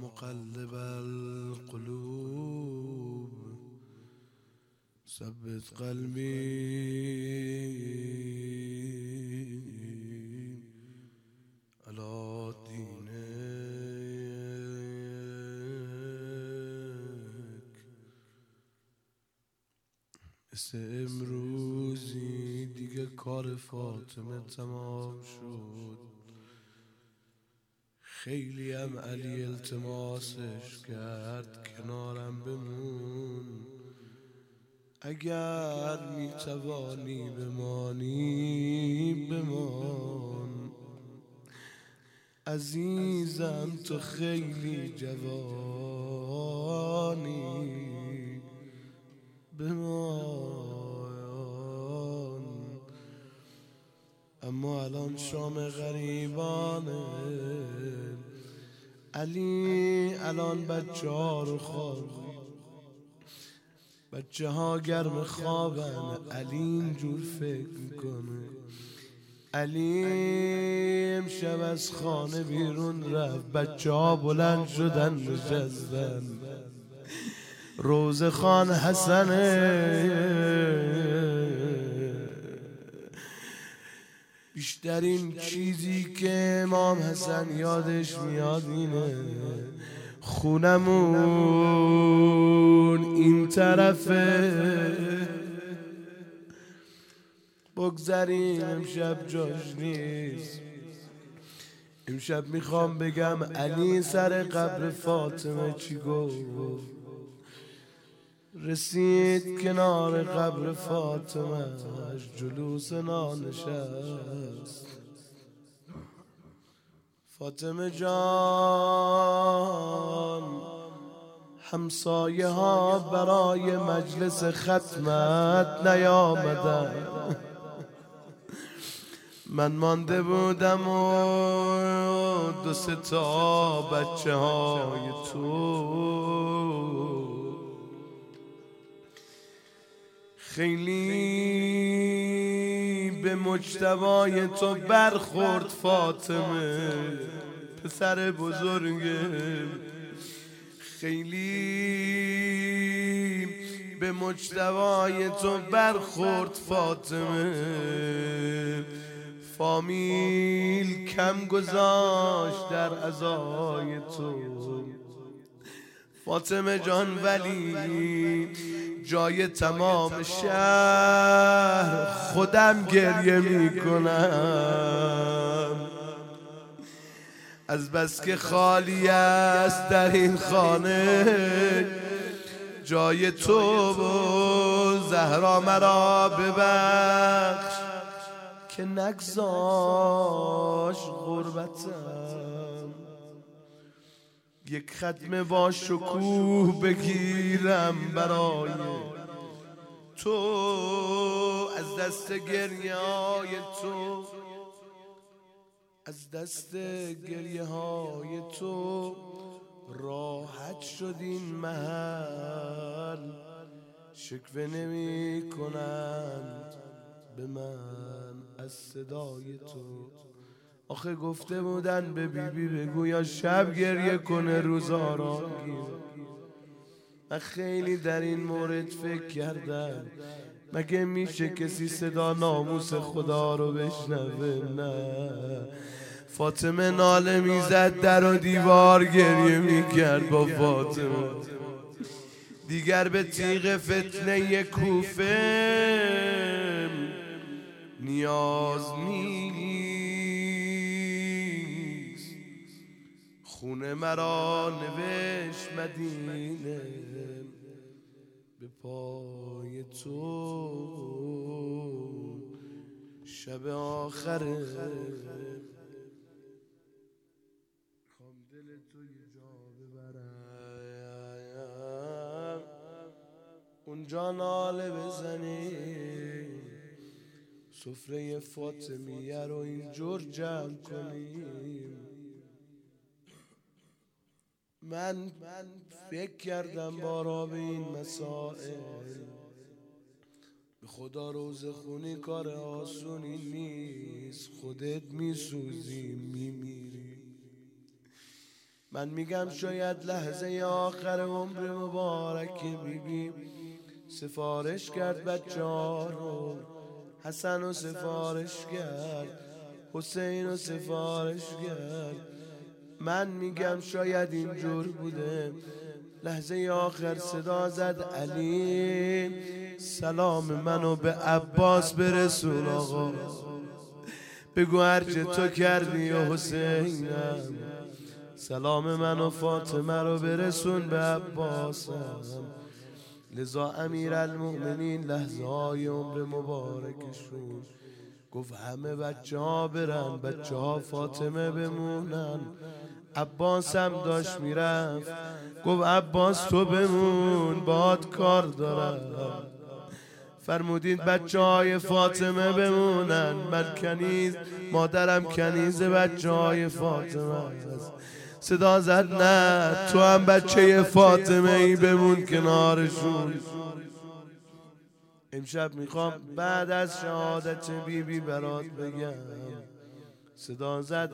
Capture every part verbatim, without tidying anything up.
مقلب القلوب ثبت قلبي على دينك. مثل امروزی دیگه کار فاطمه تمام شد. خیلی هم علی التماسش کرد کنارم بمون، اگر میتوانی بمانی بمان. عزیزم تو خیلی جوانی بمان. اما الان شام غریبانه، علی الان بچه ها رو خواب، بچه ها گرم خوابن. علی اینجور فکر میکنه. علی امشب از خانه بیرون رفت، بچه ها بلند شدن نشستن. روزه خان حسنه بیشترین چیزی که امام حسن یادش میاد اینه خونمون این طرفه. بگذاریم امشب جاش نیست. امشب میخوام بگم علی سر قبر فاطمه چی گفت. رسید کنار قبر فاطمه، جلوس نانشست. فاطمه جان، همسایه ها برای مجلس ختمت نیامدن. من مانده بودم و دو سه تا بچه های تو. خیلی به مجتبای تو برخورد فاطمه، پسر بزرگه. خیلی به مجتبای تو برخورد فاطمه. فامیل کم گذاشت در عزای تو فاطمه جان، ولی جای تمام شهر خودم گریه میکنم. از بس که خالی است در این خانه جای تو و زهرا مرا ببخش که نگذاش غربتم. یک ختم با شکوه بگیرم برای تو، از دست گریه های تو، از دست گریه های تو راحت شد این محل. شکوه نمی کنند به من از صدای تو. آخه گفته بودن به بیبی بی بگو یا شب گریه کنه روز آرام گیره. من خیلی در این مورد فکر کردم، مگه میشه کسی صدا ناموس خدا رو بشنوه؟ نه. فاطمه ناله میزد، در و دیوار گریه میکرد با فاطمه. دیگر به تیغ فتنه کوفه نیاز نیست. خونه مرا نوشت مدینه به پای تو. شب آخره خوام دل تو یه جا ببرم، اونجا ناله بزنی، سفره فاطمیه رو اینجور جمع کنیم. من فکر کردم بارا به این مسائل، به خدا روزه خونی کار آسونی نیست. خودت میسوزی میمیری. من میگم شاید لحظه آخر عمر مبارک بیبی سفارش کرد بچه ها رو، حسن رو سفارش کرد، حسین رو سفارش کرد. من میگم شاید اینجور بوده. لحظه آخر صدا زد علی سلام منو به عباس برسون آقا، بگو هرچه تو کردی و حسینم، سلام منو فاطمه رو برسون به عباسم. لذا امیرالمؤمنین لحظه های عمر مبارکشون گفت همه بچه ها برن، بچه ها فاطمه بمونن. عباس هم داشت میرفت، گفت عباس تو بمون باد کار دارم. فرمودین بچه های فاطمه بمونن، من کنیز مادرم کنیز بچه های فاطمه است. صدا زد نه تو هم بچه فاطمه ای بمون کنارشون. امشب میخوام بعد از شهادت بی بی برات بگم. صدا زد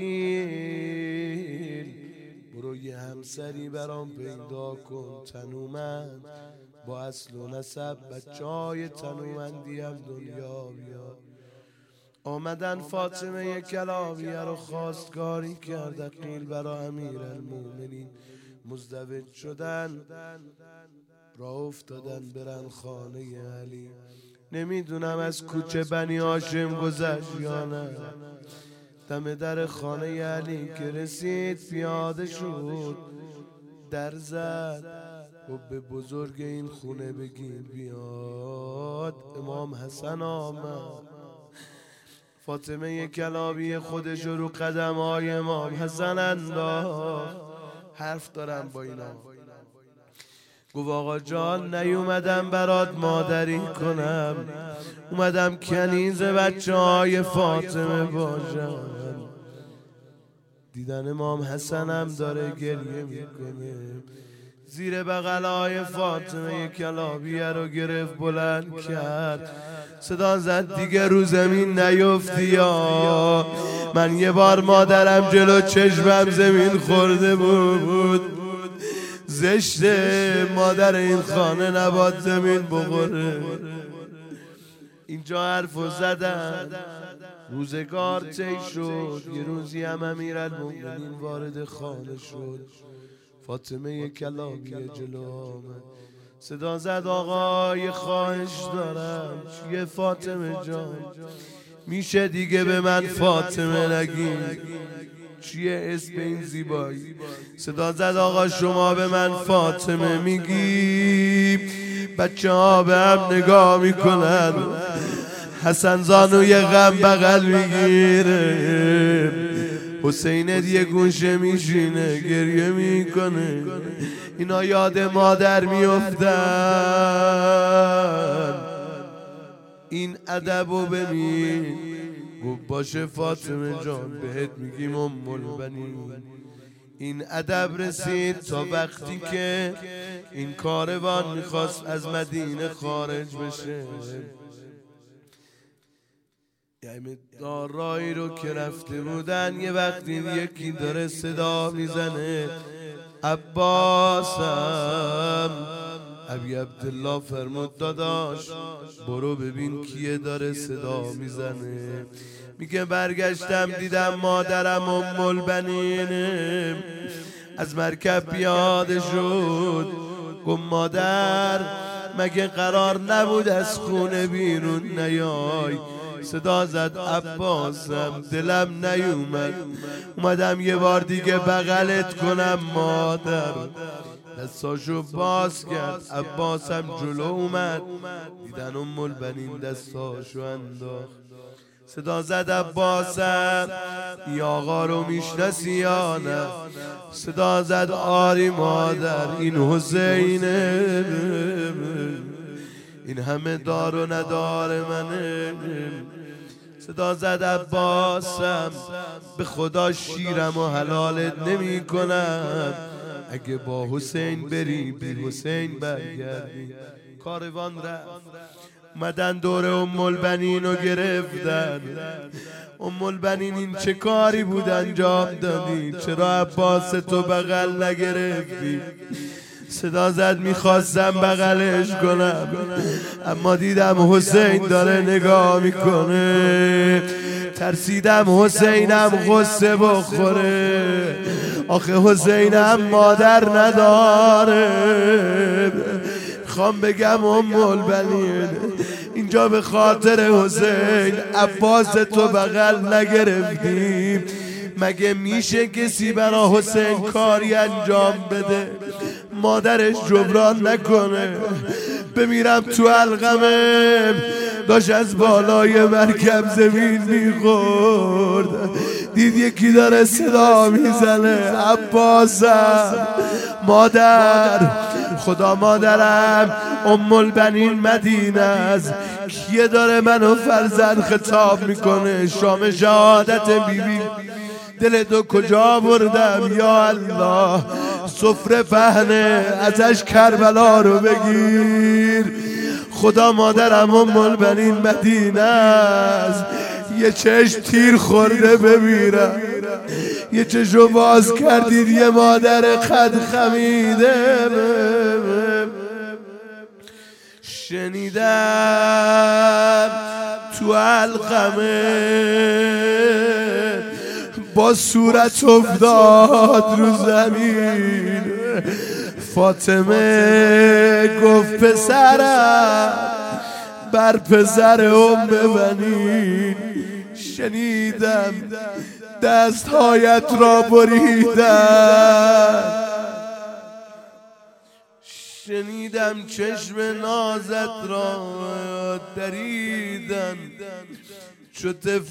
عقیل برو یه همسری برام پیدا کن تنومند، با اصل و نسب بچه های تنومندی هم دنیا بیاد. آمدن فاطمه کلاویه رو خواستگاری کرد عقیل برا امیرالمؤمنین. مزدوج شدن راه افتادن برن خانه علی. نمیدونم از کوچه بنی هاشم گذشت یا نه. دم در خانه علی که رسید پیاده شد، در زد و به بزرگ این خونه بگیر بیاد. امام حسن آمد، فاطمه کلاویه خودش رو قدم های امام حسن انداخت. حرف دارم با اینا. گفت آقا جان نیومدم برات مادری کنم، اومدم کنیز بچه های فاطمه باشم. دیدن امام حسن هم داره گریه میکنه، زیر بغلای فاطمه کلاویه رو گرفت بلند کرد. صدا زد دیگه رو زمین نیفتی یا من یه بار مادرم جلو چشمم زمین خورده بود، زشته مادر این خانه نباد زمین بخوره. اینجا حرفو زدن روزگار طی شد. یه روزی هم امیرالمؤمنین وارد خانه شد، فاطمه کلاویه جلو آمد. صدا زد آقا یه خواهش دارم. چیه فاطمه جان؟ میشه دیگه به من فاطمه نگی؟ چیه اسم این زیبایی؟ صدا زد آقا شما به من فاطمه میگی، بچه ها به هم نگاه میکنن، حسن زانوی غم بغل میگیره، حسین یه گوشه میشینه گریه میکنه. اینا یاد مادر میافتن. این ادبو ببین. گفت باشه فاطمه جان بهت میگیم ام البنین. این ادب رسید تا وقتی که این کاروان میخواست از مدینه خارج بشه. یعنی دارایی رو که رفته بودن، یه وقتی یکی داره صدا میزنه عباسم. ابی عبدالله فرمود داداش برو ببین کیه داره صدا میزنه. میگه برگشتم دیدم مادرم ام البنین از مرکب پیاده شد. گفت مادر مگه قرار نبود از خونه بیرون نیای؟ صدا زد عباسم دلم نیومد، اومدم یه بار دیگه بغلت کنم مادر. دستاشو باز کرد، عباسم جلو اومد، دیدن ام البنین دستاشو انداخت. صدا زد عباسم ای آقا رو میشناسی یا نه؟ صدا زد آری مادر این حسینه، این همه دار و ندار منه. صدا زد عباسم به خدا شیرم و حلالت نمی کنم، اگه با حسین بری بی حسین برگردی. کاروان رفت مدن دور ام البنین رو گرفتن. ام البنین این چه کاری بود انجام دادی؟ چرا عباس تو بغل نگرفتی؟ صدا زد میخواستم بغلش کنم، اما دیدم حسین داره نگاه میکنه، ترسیدم حسینم غصه بخوره. آخه حسینم مادر نداره. خوام بگم ام البنین اینجا به خاطر حسین عباس تو بغل نگرفتیم. مگه میشه کسی برا حسین کاری انجام بده مادرش جبران نکنه؟ بمیرم تو علقمه. داشت از بالای مرکب زمین میخورد، دید یکی داره صدا میزنه عباسم، مادر، خدا مادرم، ام البنین مدینه است، کیه داره منو فرزند خطاب میکنه؟ شام شهادت بیبی دل تو کجا بردم یا الله؟ سفره پهنه ازش کربلا رو بگیر. خدا مادرم ام البنین مدینه است، یه چشم تیر خورده بمیرم. یه چشم باز کردید یه مادر قد خمیده. شنیدم تو علقمه با صورت افتاد رو زمین. فاطمه گفت پسرم بر پسر ام بنین. شنیدم دستهایت را بریدن، شنیدم چشم نازت را دریدن. چو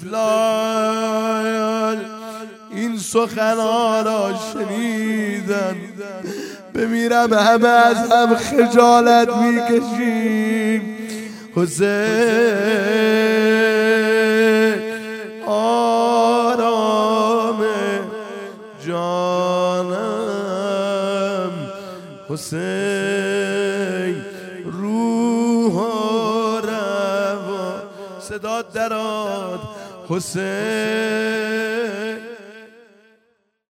طفلان این سخنها را شنیدن. بمیرم همه از هم خجالت میکشیم. حسین آرام جانم، حسین روح و روا. صدا دراد حسین